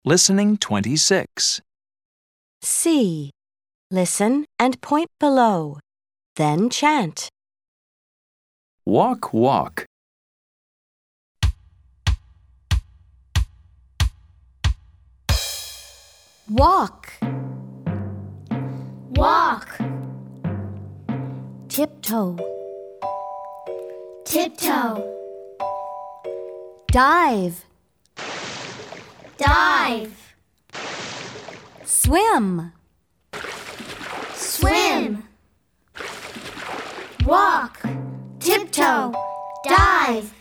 Listening 26. C. Listen and point below. Then chant. Walk, walk. Walk, Walk, tiptoe, tiptoe, dive, dive, swim, swim, walk, tiptoe, dive,